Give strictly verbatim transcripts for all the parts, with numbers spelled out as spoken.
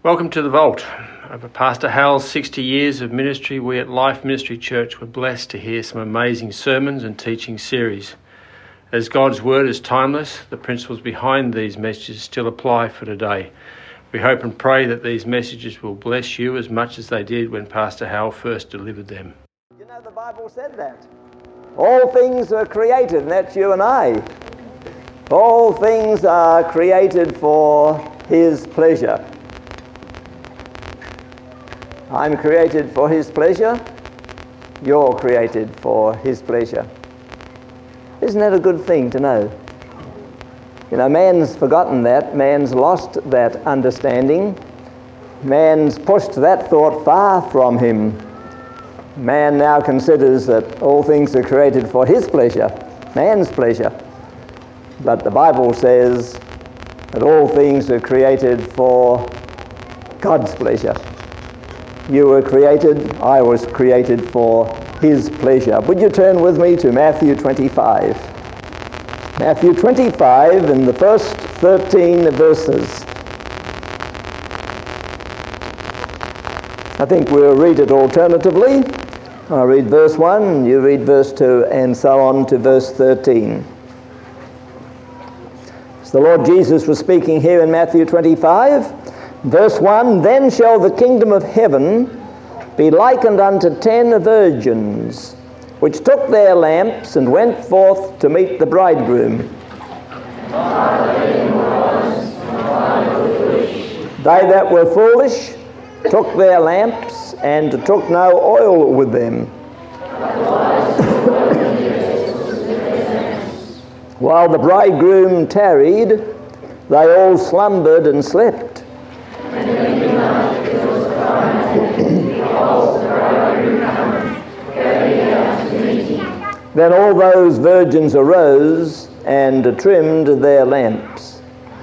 Welcome to The Vault. Over Pastor Hal's sixty years of ministry, we at Life Ministry Church were blessed to hear some amazing sermons and teaching series. As God's Word is timeless, the principles behind these messages still apply for today. We hope and pray that these messages will bless you as much as they did when Pastor Hal first delivered them. You know, the Bible said that. All things are created, and that's you and I. All things are created for His pleasure. I'm created for His pleasure. You're created for His pleasure. Isn't that a good thing to know? You know, man's forgotten that. Man's lost that understanding. Man's pushed that thought far from him. Man now considers that all things are created for his pleasure, man's pleasure. But the Bible says that all things are created for God's pleasure. You were created, I was created for His pleasure. Would you turn with me to Matthew twenty-five? Matthew twenty-five in the first thirteen verses. I think we'll read it alternatively. I'll read verse one, you read verse two, and so on to verse thirteen. So the Lord Jesus was speaking here in Matthew twenty-five. Verse one, "Then shall the kingdom of heaven be likened unto ten virgins, which took their lamps and went forth to meet the bridegroom. They that were foolish took their lamps and took no oil with them. While the bridegroom tarried, they all slumbered and slept. Then all those virgins arose and trimmed their lamps.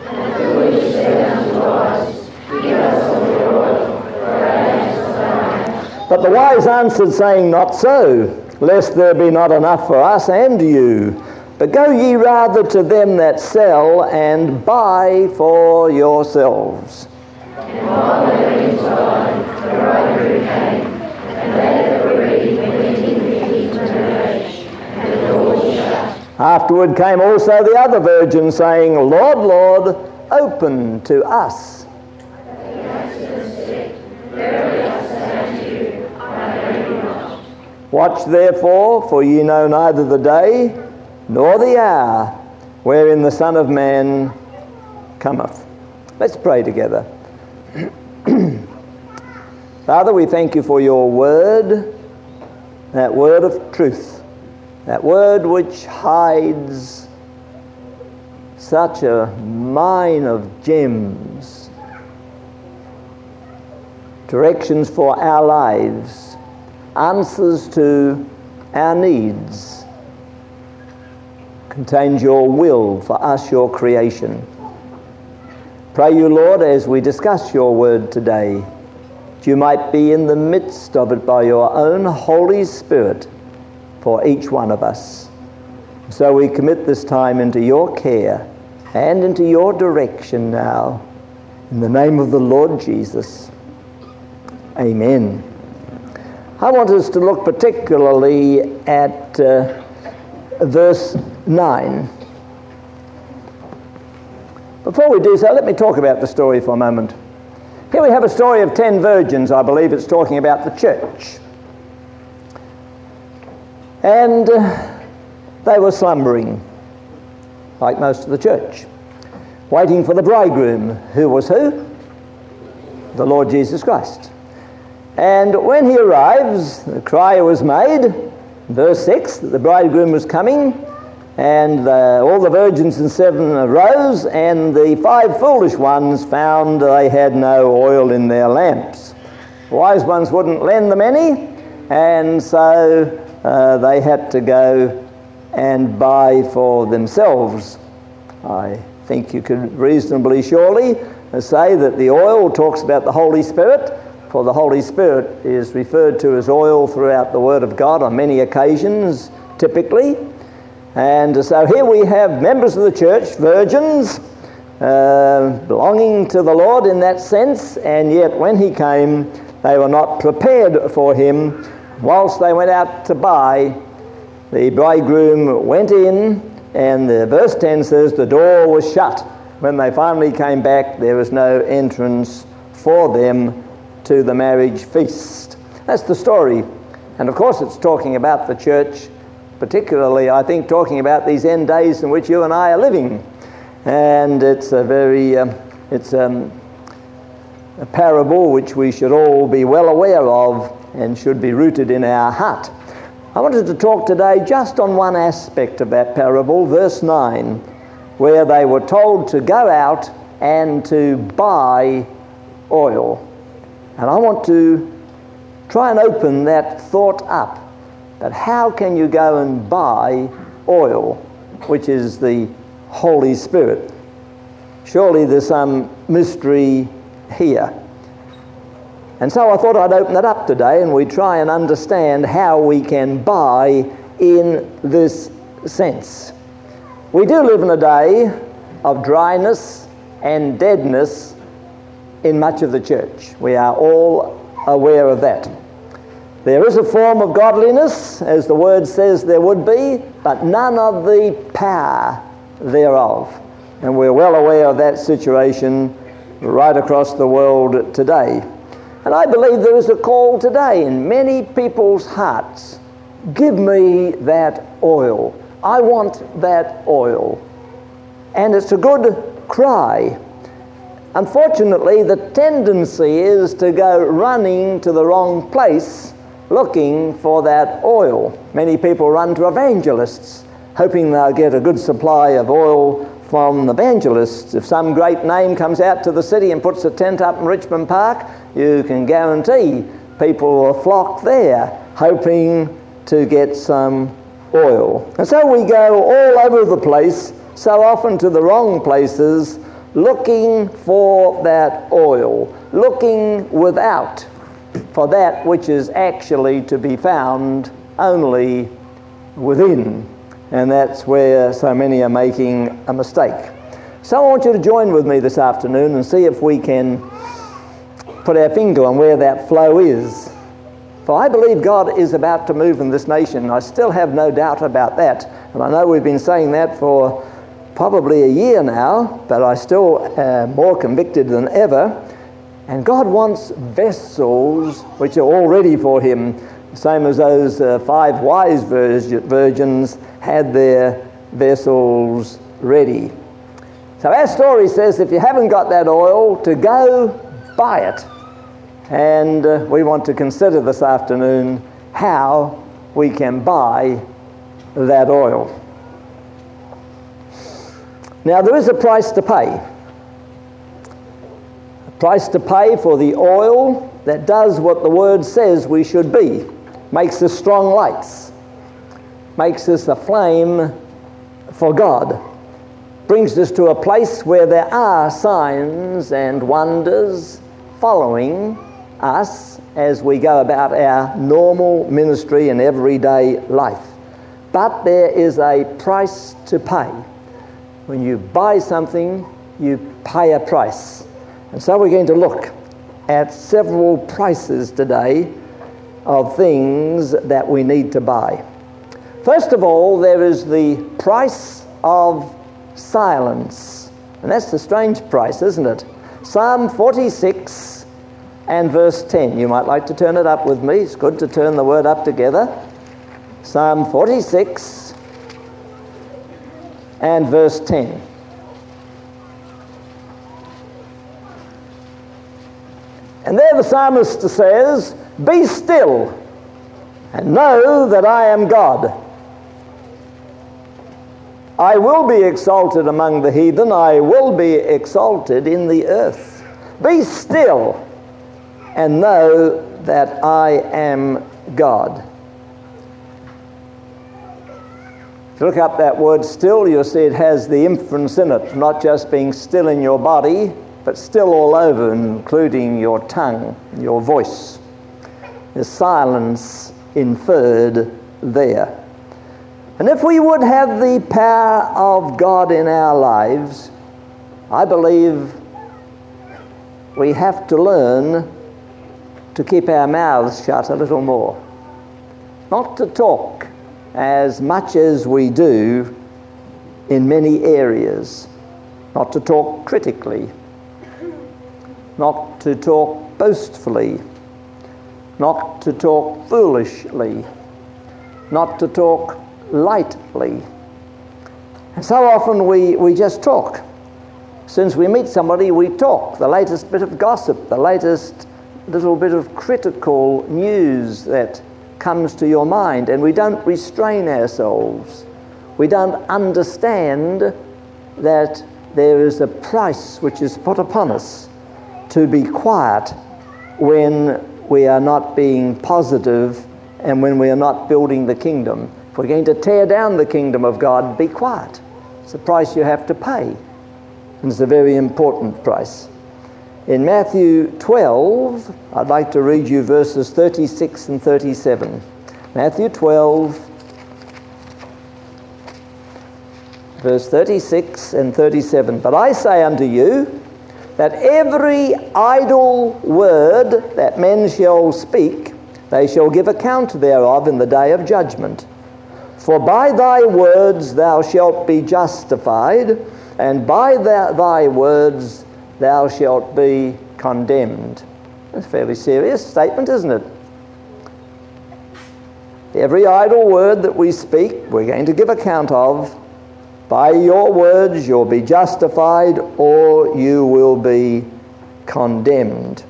But the wise answered, saying, Not so, lest there be not enough for us and you. But go ye rather to them that sell, and buy for yourselves." And while they were inside, the bridegroom came, and they that were ready went in with him to the church, and the door was shut. Afterward came also the other virgins, saying, Lord, Lord, open to us. But he answered and said, Verily I say unto you, I know you not. Watch therefore, for ye know neither the day nor the hour wherein the Son of Man cometh. Let's pray together. Father, we thank you for your word, that word of truth, that word which hides such a mine of gems, directions for our lives, answers to our needs, contains your will for us, your creation. Pray you, Lord, as we discuss your word today, that you might be in the midst of it by your own Holy Spirit for each one of us. So we commit this time into your care and into your direction now. In the name of the Lord Jesus. Amen. I want us to look particularly at uh, verse nine. Before we do so, let me talk about the story for a moment. Here we have a story of ten virgins. I believe it's talking about the church. And uh, they were slumbering, like most of the church, waiting for the bridegroom, who was who? The Lord Jesus Christ. And when he arrives, the cry was made, verse six, that the bridegroom was coming. And uh, all the virgins and seven arose, and the five foolish ones found they had no oil in their lamps. The wise ones wouldn't lend them any, and so uh, they had to go and buy for themselves. I think you could reasonably surely say that the oil talks about the Holy Spirit, for the Holy Spirit is referred to as oil throughout the Word of God on many occasions, typically. And so here we have members of the church, virgins, uh, belonging to the Lord in that sense, and yet when he came, they were not prepared for him. Whilst they went out to buy, the bridegroom went in, and the verse ten says the door was shut. When they finally came back, there was no entrance for them to the marriage feast. That's the story. And of course it's talking about the church, particularly I think talking about these end days in which you and I are living. And it's a very, um, it's um, a parable which we should all be well aware of and should be rooted in our heart. I wanted to talk today just on one aspect of that parable, verse nine, where they were told to go out and to buy oil. And I want to try and open that thought up, that how can you go and buy oil, which is the Holy Spirit? Surely there's some mystery here. And so I thought I'd open it up today and we try and understand how we can buy in this sense. We do live in a day of dryness and deadness in much of the church. We are all aware of that. There is a form of godliness, as the word says there would be, but none of the power thereof. And we're well aware of that situation right across the world today. And I believe there is a call today in many people's hearts. Give me that oil. I want that oil. And it's a good cry. Unfortunately, the tendency is to go running to the wrong place looking for that oil. Many people run to evangelists, hoping they'll get a good supply of oil from evangelists. If some great name comes out to the city and puts a tent up in Richmond Park, you can guarantee people will flock there, hoping to get some oil. And so we go all over the place, so often to the wrong places, looking for that oil, looking without for that which is actually to be found only within. And that's where so many are making a mistake. So I want you to join with me this afternoon and see if we can put our finger on where that flow is. For I believe God is about to move in this nation. I still have no doubt about that. And I know we've been saying that for probably a year now, but I still am more convicted than ever. And God wants vessels which are all ready for him, same as those uh, five wise virgins had their vessels ready. So our story says if you haven't got that oil, to go buy it. And uh, we want to consider this afternoon how we can buy that oil. Now there is a price to pay. A price to pay for the oil that does what the word says we should be. Makes us strong lights. Makes us a flame for God. Brings us to a place where there are signs and wonders following us as we go about our normal ministry and everyday life. But there is a price to pay. When you buy something, you pay a price. And so we're going to look at several prices today of things that we need to buy. First of all, there is the price of silence. And that's the strange price, isn't it? Psalm forty-six and verse ten. You might like to turn it up with me. It's good to turn the word up together. Psalm forty-six and verse ten. And there the psalmist says, "Be still and know that I am God. I will be exalted among the heathen. I will be exalted in the earth. Be still and know that I am God." If you look up that word still, you'll see it has the inference in it, not just being still in your body, but still all over, including your tongue, your voice. There's silence inferred there. And if we would have the power of God in our lives, I believe we have to learn to keep our mouths shut a little more. Not to talk as much as we do in many areas. Not to talk critically. Not to talk boastfully. Not to talk foolishly. Not to talk lightly. And so often we, we just talk. As soon as we meet somebody, we talk. The latest bit of gossip, the latest little bit of critical news that comes to your mind, and we don't restrain ourselves. We don't understand that there is a price which is put upon us to be quiet when we are not being positive and when we are not building the kingdom. If we're going to tear down the kingdom of God, be quiet. It's a price you have to pay, and it's a very important price. In Matthew twelve, I'd like to read you verses thirty-six and thirty-seven. Matthew twelve, verse thirty-six and thirty-seven. But I say unto you, that every idle word that men shall speak, they shall give account thereof in the day of judgment. For by thy words thou shalt be justified, and by thy, thy words thou shalt be condemned. That's a fairly serious statement, isn't it? Every idle word that we speak, we're going to give account of. By your words you'll be justified, or you will be condemned.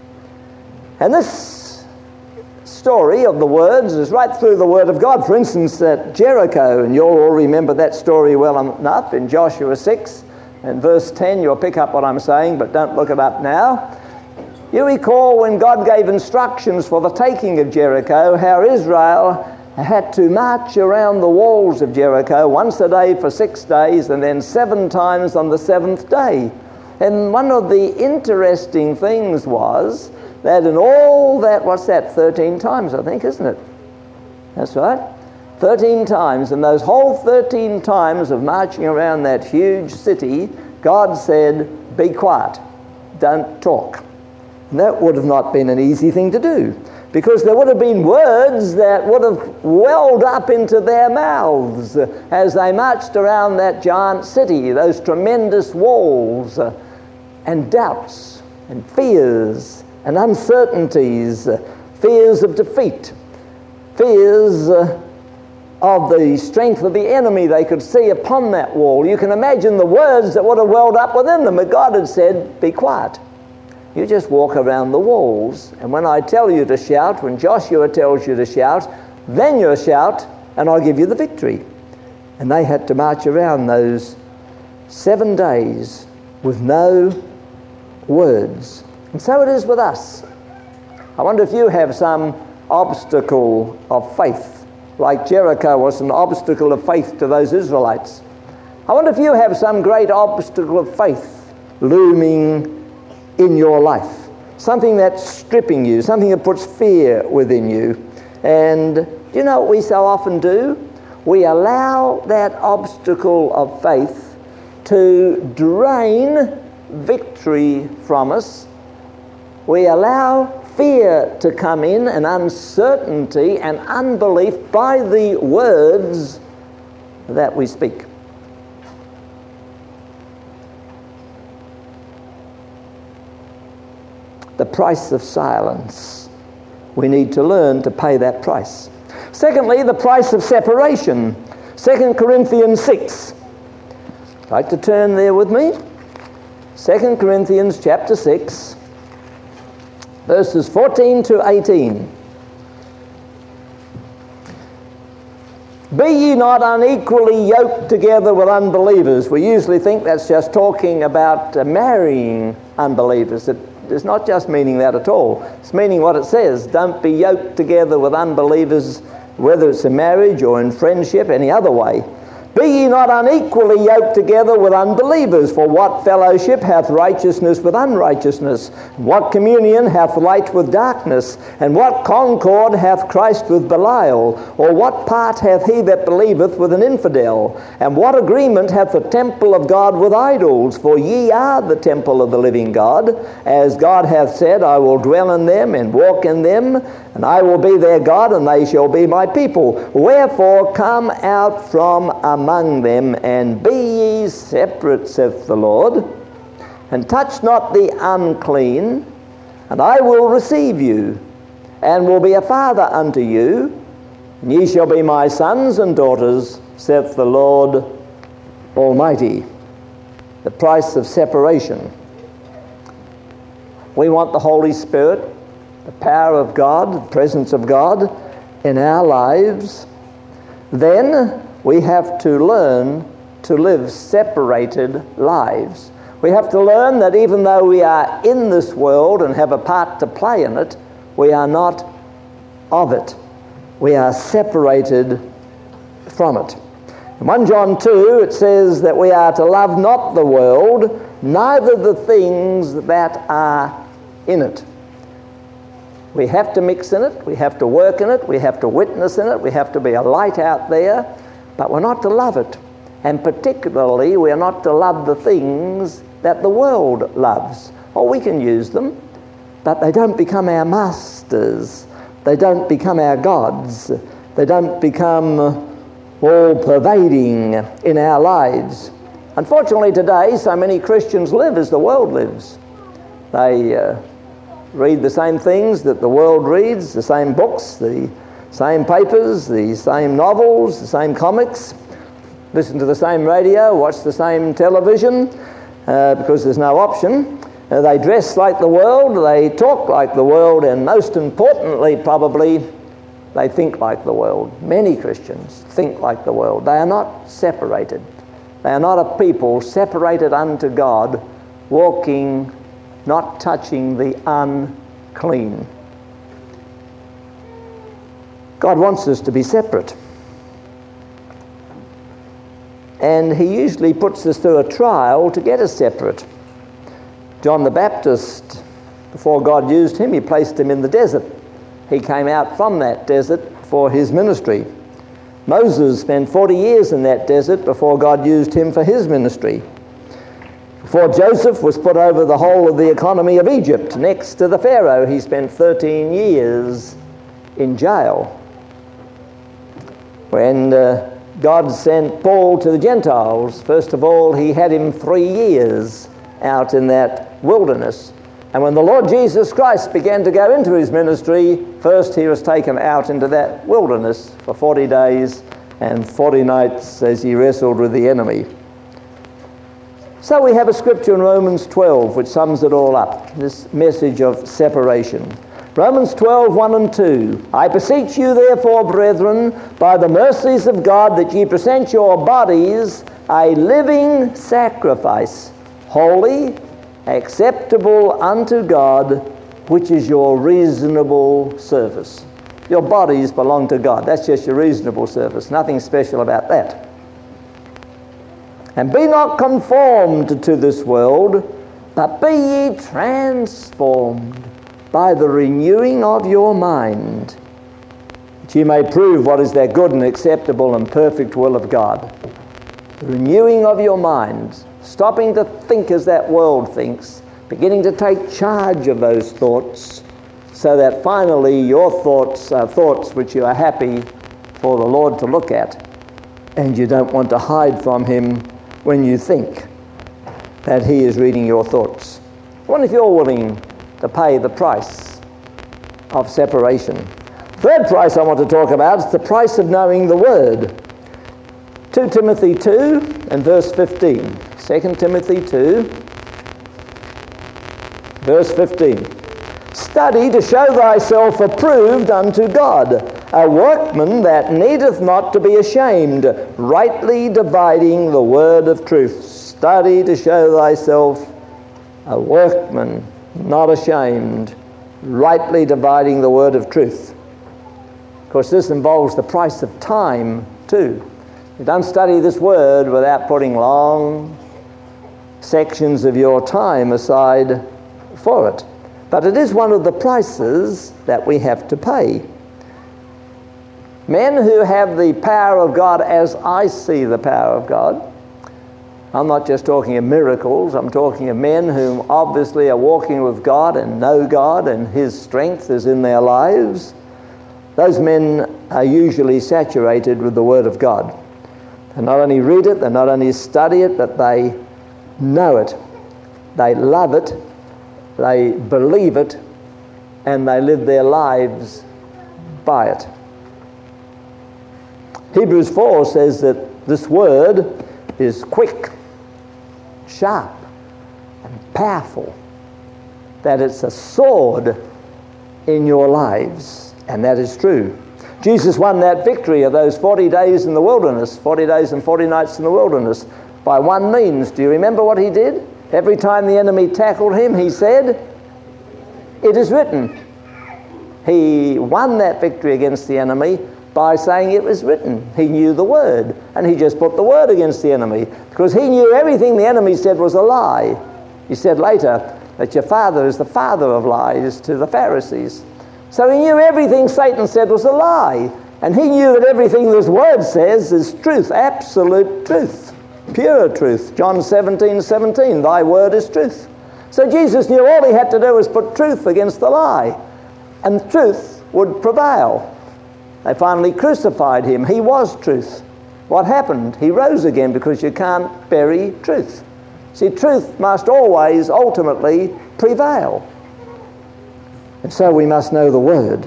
And this story of the words is right through the Word of God. For instance, at Jericho, and you'll all remember that story well enough in Joshua six and verse ten. You'll pick up what I'm saying, but don't look it up now. You recall when God gave instructions for the taking of Jericho, how Israel had to march around the walls of Jericho once a day for six days and then seven times on the seventh day. And one of the interesting things was that in all that, what's that, thirteen times I think, isn't it? That's right. thirteen times, and those whole thirteen times of marching around that huge city, God said, be quiet, don't talk. And that would have not been an easy thing to do, because there would have been words that would have welled up into their mouths as they marched around that giant city, those tremendous walls, uh, and doubts and fears and uncertainties, uh, fears of defeat, fears uh, of the strength of the enemy they could see upon that wall. You can imagine the words that would have welled up within them, but God had said, be quiet. You just walk around the walls, and when I tell you to shout, when Joshua tells you to shout, then you shout, and I'll give you the victory. And they had to march around those seven days with no words. And so it is with us. I wonder if you have some obstacle of faith, like Jericho was an obstacle of faith to those Israelites. I wonder if you have some great obstacle of faith looming in your life, something that's stripping you, something that puts fear within you. And do you know what we so often do? We allow that obstacle of faith to drain victory from us. We allow fear to come in, and uncertainty and unbelief by the words that we speak. The price of silence. We need to learn to pay that price. Secondly, the price of separation. Second Corinthians six. I'd like to turn there with me. Second Corinthians chapter six, verses fourteen to eighteen. Be ye not unequally yoked together with unbelievers. We usually think that's just talking about uh, marrying unbelievers. It is not just meaning that at all. It's meaning what it says. Don't be yoked together with unbelievers, whether it's in marriage or in friendship, any other way. Be ye not unequally yoked together with unbelievers, for what fellowship hath righteousness with unrighteousness? What communion hath light with darkness? And what concord hath Christ with Belial? Or what part hath he that believeth with an infidel? And what agreement hath the temple of God with idols? For ye are the temple of the living God. As God hath said, I will dwell in them and walk in them, and I will be their God, and they shall be my people. Wherefore come out from among them, and be ye separate, saith the Lord, and touch not the unclean, and I will receive you, and will be a father unto you, and ye shall be my sons and daughters, saith the Lord Almighty. The price of separation. We want the Holy Spirit, the power of God, the presence of God in our lives. Then we have to learn to live separated lives. We have to learn that even though we are in this world and have a part to play in it, we are not of it. We are separated from it. In First John two, it says that we are to love not the world, neither the things that are in it. We have to mix in it, we have to work in it, we have to witness in it, we have to be a light out there, but we're not to love it. And particularly, we are not to love the things that the world loves. Oh, we can use them, but they don't become our masters. They don't become our gods. They don't become all-pervading in our lives. Unfortunately, today, so many Christians live as the world lives. They uh, read the same things that the world reads, the same books, the same papers, the same novels, the same comics, listen to the same radio, watch the same television, uh, because there's no option. Uh, they dress like the world, they talk like the world, and most importantly, probably, they think like the world. Many Christians think like the world. They are not separated. They are not a people separated unto God, walking, not touching the unclean. God wants us to be separate. And he usually puts us through a trial to get us separate. John the Baptist, before God used him, he placed him in the desert. He came out from that desert for his ministry. Moses spent forty years in that desert before God used him for his ministry. Before Joseph was put over the whole of the economy of Egypt, next to the Pharaoh, he spent thirteen years in jail. When uh, God sent Paul to the Gentiles, first of all, he had him three years out in that wilderness. And when the Lord Jesus Christ began to go into his ministry, first he was taken out into that wilderness for forty days and forty nights as he wrestled with the enemy. So we have a scripture in Romans twelve which sums it all up, this message of separation. Romans twelve, one and two. I beseech you therefore, brethren, by the mercies of God, that ye present your bodies a living sacrifice, holy, acceptable unto God, which is your reasonable service. Your bodies belong to God. That's just your reasonable service. Nothing special about that. And be not conformed to this world, but be ye transformed by the renewing of your mind, that ye may prove what is that good and acceptable and perfect will of God. The renewing of your mind, stopping to think as that world thinks, beginning to take charge of those thoughts, so that finally your thoughts are thoughts which you are happy for the Lord to look at, and you don't want to hide from him when you think that he is reading your thoughts. I wonder if you're willing to pay the price of separation. Third price I want to talk about is the price of knowing the Word. Second Timothy two and verse fifteen. Second Timothy two, verse fifteen. Study to show thyself approved unto God, a workman that needeth not to be ashamed, rightly dividing the word of truth. Study to show thyself a workman, not ashamed, rightly dividing the word of truth. Of course, this involves the price of time too. You don't study this word without putting long sections of your time aside for it. But it is one of the prices that we have to pay. Men who have the power of God as I see the power of God, I'm not just talking of miracles, I'm talking of men who obviously are walking with God and know God and His strength is in their lives. Those men are usually saturated with the Word of God. They not only read it, they not only study it, but they know it, they love it, they believe it, and they live their lives by it. Hebrews four says that this word is quick, sharp, and powerful, that it's a sword in your lives, and that is true. Jesus won that victory of those forty days in the wilderness, forty days and forty nights in the wilderness, by one means. Do you remember what He did? Every time the enemy tackled Him, He said, "It is written." He won that victory against the enemy by saying it was written. He knew the word, and He just put the word against the enemy, because He knew everything the enemy said was a lie. He said later that your father is the father of lies to the Pharisees. So He knew everything Satan said was a lie, and He knew that everything this word says is truth, absolute truth, pure truth. John seventeen seventeen, thy word is truth. So Jesus knew all He had to do was put truth against the lie, and truth would prevail. They finally crucified Him. He was truth. What happened? He rose again, because you can't bury truth. See, truth must always ultimately prevail. And so we must know the Word.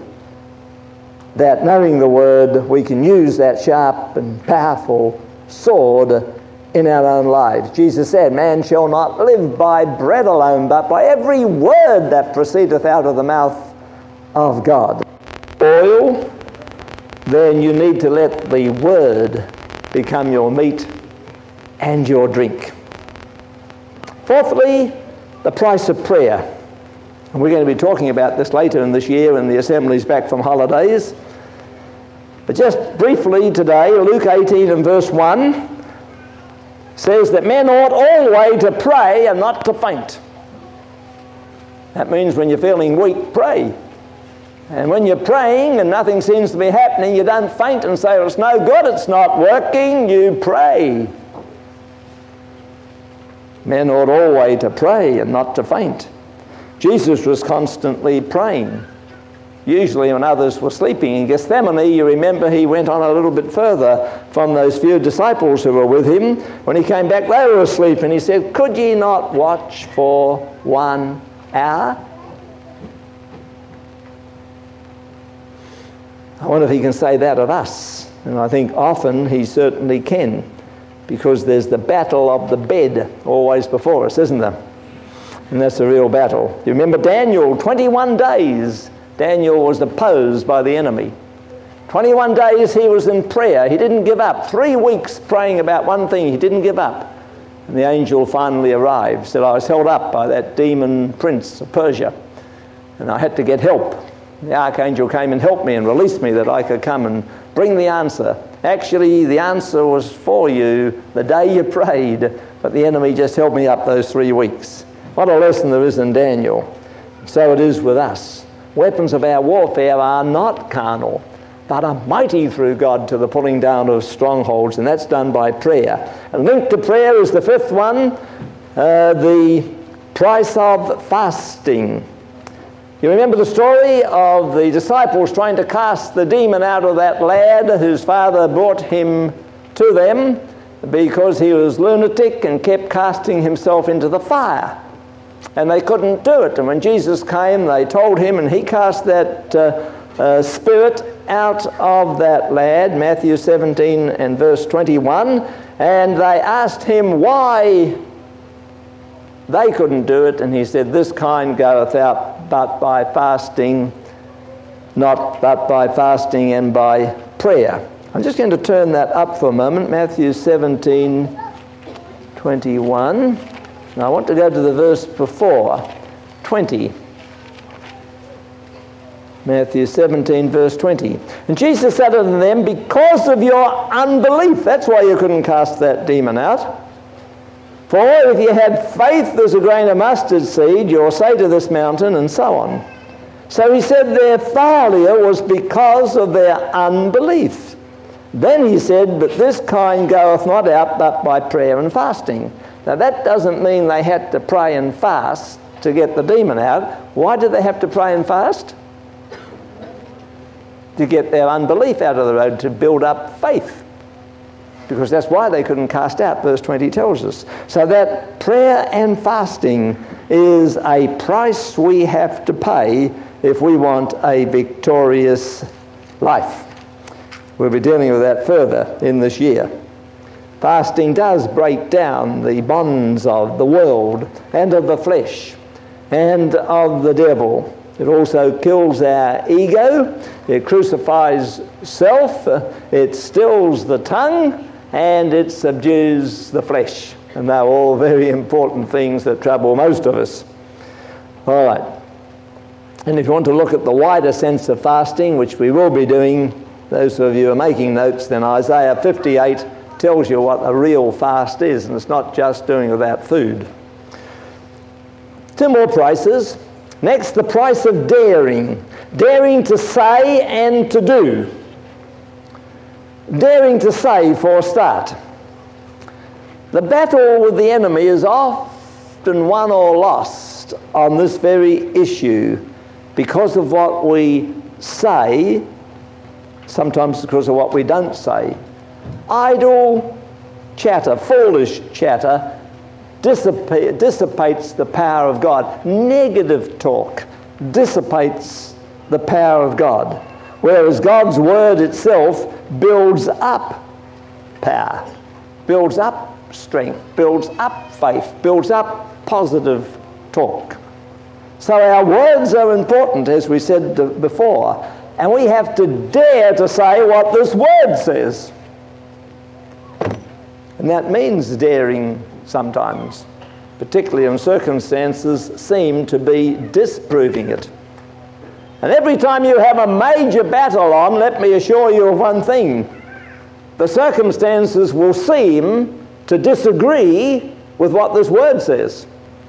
That knowing the Word, we can use that sharp and powerful sword in our own lives. Jesus said, man shall not live by bread alone, but by every word that proceedeth out of the mouth of God. Oil, then you need to let the Word become your meat and your drink. Fourthly, the price of prayer. And we're going to be talking about this later in this year when the assembly's back from holidays. But just briefly today, Luke eighteen and verse one says that men ought always to pray and not to faint. That means when you're feeling weak, pray. And when you're praying and nothing seems to be happening, you don't faint and say, well, it's no good, it's not working. You pray. Men ought always to pray and not to faint. Jesus was constantly praying. Usually when others were sleeping in Gethsemane, you remember He went on a little bit further from those few disciples who were with Him. When He came back, they were asleep, and He said, could ye not watch for one hour? I wonder if He can say that of us. And I think often He certainly can, because there's the battle of the bed always before us, isn't there? And that's a real battle. You remember Daniel, twenty-one days, Daniel was opposed by the enemy. twenty-one days he was in prayer. He didn't give up. Three weeks praying about one thing. He didn't give up. And the angel finally arrived, said, I was held up by that demon prince of Persia, and I had to get help. The archangel came and helped me and released me that I could come and bring the answer. Actually, the answer was for you the day you prayed, but the enemy just held me up those three weeks. What a lesson there is in Daniel. So it is with us. Weapons of our warfare are not carnal, but are mighty through God to the pulling down of strongholds, and that's done by prayer. And linked to prayer is the fifth one, uh, the price of fasting. You remember the story of the disciples trying to cast the demon out of that lad whose father brought him to them because he was lunatic and kept casting himself into the fire. And they couldn't do it. And when Jesus came, they told him, and he cast that uh, uh, spirit out of that lad, Matthew seventeen and verse twenty-one, and they asked him why they couldn't do it, and he said, this kind goeth out but by fasting, not but by fasting and by prayer. I'm just going to turn that up for a moment, Matthew seventeen twenty-one. Now I want to go to the verse before, twenty. Matthew seventeen, verse twenty. And Jesus said unto them, because of your unbelief, that's why you couldn't cast that demon out. For if you had faith as a grain of mustard seed, you'll say to this mountain, and so on. So he said their failure was because of their unbelief. Then he said, but this kind goeth not out but by prayer and fasting. Now that doesn't mean they had to pray and fast to get the demon out. Why did they have to pray and fast? To get their unbelief out of the road, to build up faith. Because that's why they couldn't cast out, verse twenty tells us. So that prayer and fasting is a price we have to pay if we want a victorious life. We'll be dealing with that further in this year. Fasting does break down the bonds of the world and of the flesh and of the devil. It also kills our ego, it crucifies self, it stills the tongue, and it subdues the flesh. And they're all very important things that trouble most of us. All right. And if you want to look at the wider sense of fasting, which we will be doing, those of you who are making notes, then Isaiah fifty-eight tells you what a real fast is, and it's not just doing without food. Two more prices. Next, the price of daring. Daring to say and to do. Daring to say for a start. The battle with the enemy is often won or lost on this very issue because of what we say, sometimes because of what we don't say. Idle chatter, foolish chatter, Dissipate, dissipates the power of God. Negative talk dissipates the power of God. Whereas God's word itself builds up power, builds up strength, builds up faith, builds up positive talk. So our words are important, as we said before, and we have to dare to say what this word says. And that means daring sometimes, particularly when circumstances seem to be disproving it. And every time you have a major battle on, let me assure you of one thing: the circumstances will seem to disagree with what this word says.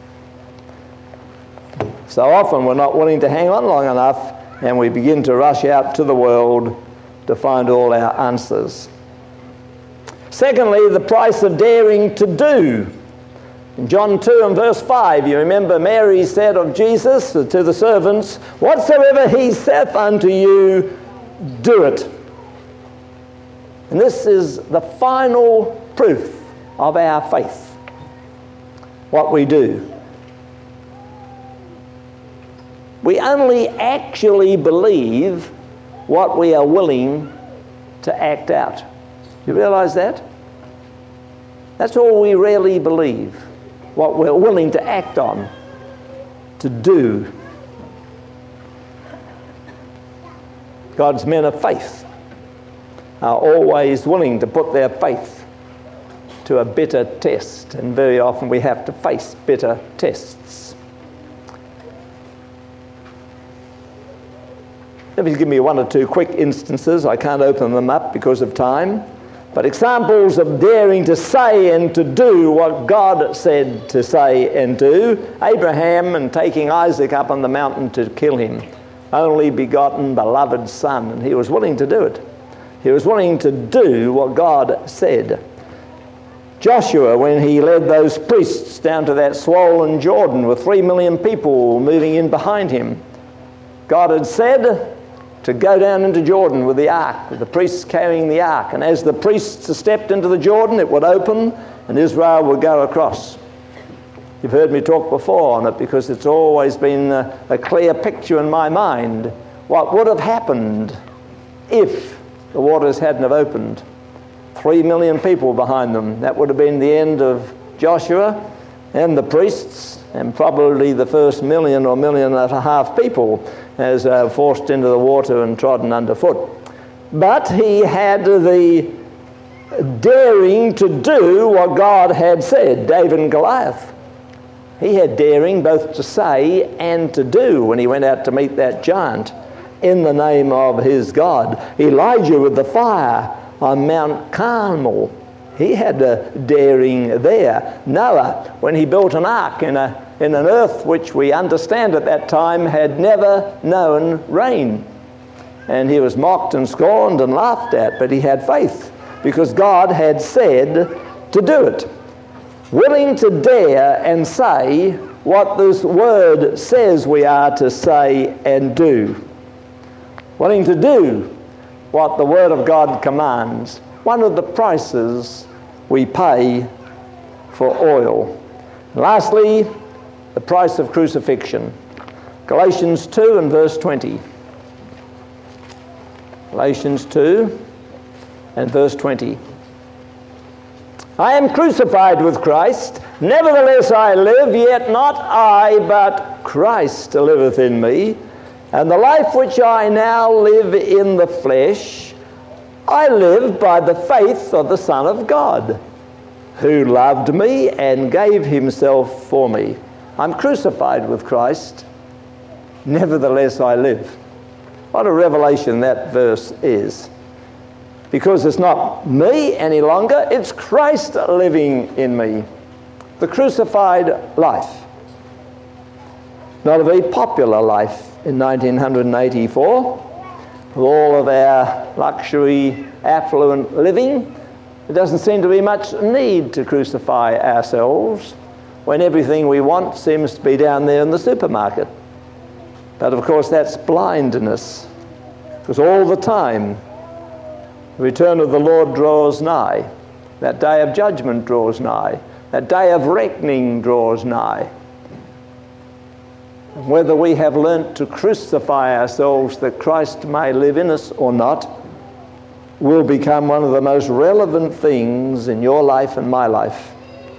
So often we're not willing to hang on long enough, and we begin to rush out to the world to find all our answers. Secondly, the price of daring to do. In John two and verse five, you remember Mary said of Jesus to the servants, whatsoever he saith unto you, do it. And this is the final proof of our faith, what we do. We only actually believe what we are willing to act out. You realise that? That's all we really believe, what we're willing to act on, to do. God's men of faith are always willing to put their faith to a bitter test, and very often we have to face bitter tests. Let me give me one or two quick instances. I can't open them up because of time. But examples of daring to say and to do what God said to say and do. Abraham and taking Isaac up on the mountain to kill him. Only begotten, beloved son. And he was willing to do it. He was willing to do what God said. Joshua, when he led those priests down to that swollen Jordan with three million people moving in behind him. God had said to go down into Jordan with the ark, with the priests carrying the ark. And as the priests stepped into the Jordan, it would open and Israel would go across. You've heard me talk before on it because it's always been a, a clear picture in my mind. What would have happened if the waters hadn't have opened? Three million people behind them. That would have been the end of Joshua and the priests, and probably the first million or million and a half people as uh, forced into the water and trodden underfoot. But he had the daring to do what God had said. David and Goliath. He had daring both to say and to do when he went out to meet that giant. in the name of his God. Elijah with the fire on Mount Carmel, he had a daring there. Noah, when he built an ark in a in an earth which we understand at that time had never known rain. And he was mocked and scorned and laughed at, but he had faith because God had said to do it. Willing to dare and say what this word says we are to say and do. Willing to do what the word of God commands. One of the prices we pay for oil. Lastly, the price of crucifixion. Galatians two and verse twenty. Galatians two and verse twenty. I am crucified with Christ, nevertheless I live, yet not I, but Christ liveth in me. And the life which I now live in the flesh, I live by the faith of the Son of God, who loved me and gave himself for me. I'm crucified with Christ, nevertheless I live. What a revelation that verse is. Because it's not me any longer, it's Christ living in me. The crucified life. Not a very popular life in nineteen eighty-four. With all of our luxury, affluent living, there doesn't seem to be much need to crucify ourselves when everything we want seems to be down there in the supermarket. But of course that's blindness, because all the time the return of the Lord draws nigh. That day of judgment draws nigh. That day of reckoning draws nigh. And whether we have learnt to crucify ourselves that Christ may live in us or not will become one of the most relevant things in your life and my life.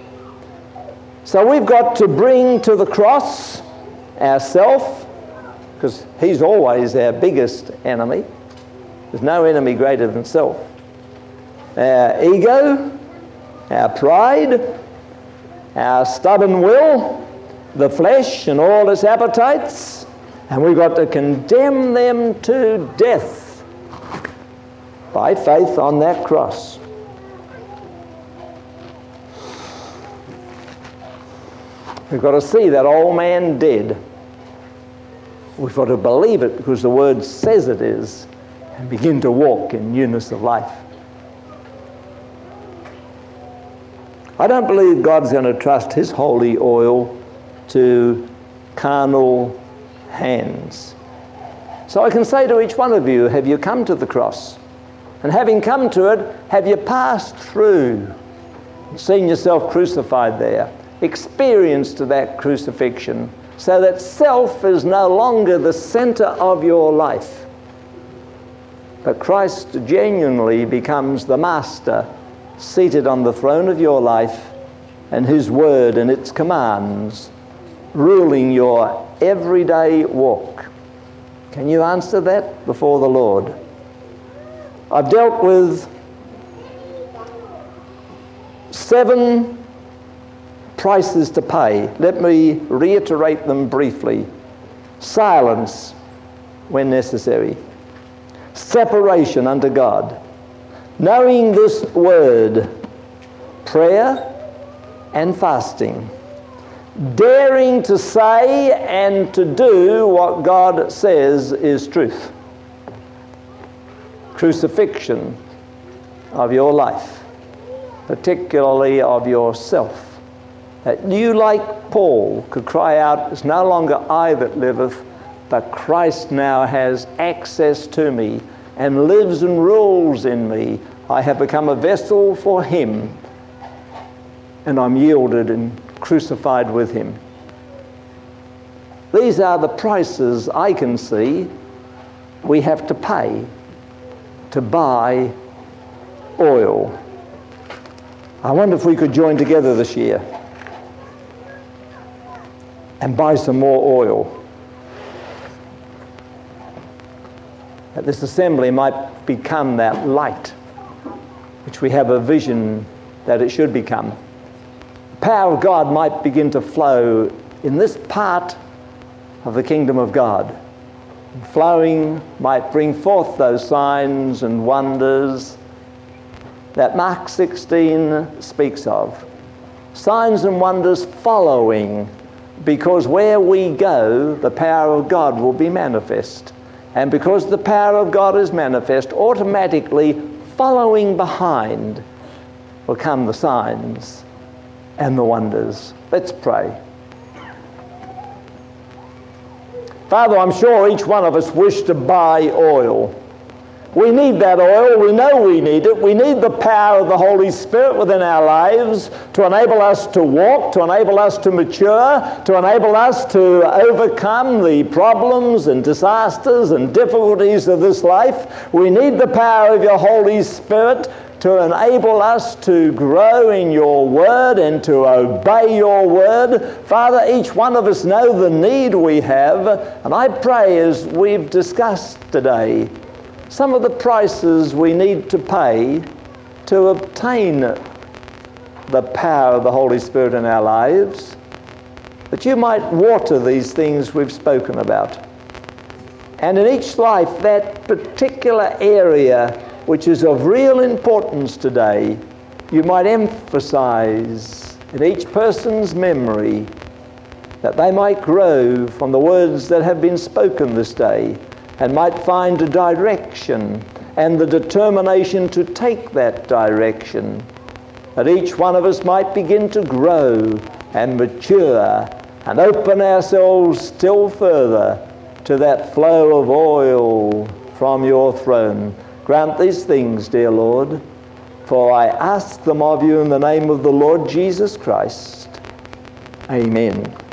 So we've got to bring to the cross ourself, because he's always our biggest enemy. There's no enemy greater than self. Our ego, our pride, our stubborn will, the flesh and all its appetites, and we've got to condemn them to death by faith on that cross. We've got to see that old man dead. We've got to believe it because the word says it is, and begin to walk in newness of life. I don't believe God's going to trust his holy oil to carnal hands. So I can say to each one of you, have you come to the cross? And having come to it, have you passed through, seen yourself crucified there, experienced that crucifixion, so that self is no longer the center of your life, but Christ genuinely becomes the master, seated on the throne of your life, and his word and its commands ruling your everyday walk. Can you answer that before the Lord? I've dealt with seven prices to pay. Let me reiterate them briefly. Silence when necessary. Separation unto God. Knowing this word. Prayer and fasting. Daring to say and to do what God says is truth. Crucifixion of your life, particularly of yourself. That you, like Paul, could cry out, it's no longer I that liveth, but Christ now has access to me and lives and rules in me. I have become a vessel for him, and I'm yielded and crucified with him. These are the prices I can see we have to pay to buy oil. I wonder if we could join together this year and buy some more oil. That this assembly might become that light which we have a vision that it should become. The power of God might begin to flow in this part of the kingdom of God. flowing might bring forth those signs and wonders that Mark sixteen speaks of. Signs and wonders following, because where we go, the power of God will be manifest. And because the power of God is manifest, automatically following behind will come the signs and the wonders. Let's pray. Father, I'm sure each one of us wish to buy oil. We need that oil. We know we need it. We need the power of the Holy Spirit within our lives to enable us to walk, to enable us to mature, to enable us to overcome the problems and disasters and difficulties of this life. We need the power of your Holy Spirit to enable us to grow in your word and to obey your word. Father, each one of us know the need we have, and I pray as we've discussed today some of the prices we need to pay to obtain the power of the Holy Spirit in our lives, that you might water these things we've spoken about. And in each life, that particular area which is of real importance today, you might emphasize in each person's memory, that they might grow from the words that have been spoken this day and might find a direction and the determination to take that direction, that each one of us might begin to grow and mature and open ourselves still further to that flow of oil from your throne. Grant these things, dear Lord, for I ask them of you in the name of the Lord Jesus Christ. Amen.